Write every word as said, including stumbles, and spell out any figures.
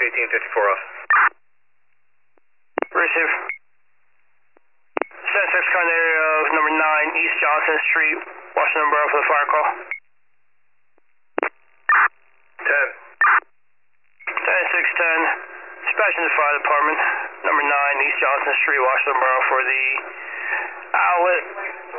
eighteen fifty-four off. Receive. San six current area of number nine East Johnson Street, Washington Borough for the fire call. ten. ten six ten. Dispatch in the fire department, number nine East Johnson Street, Washington Borough for the outlet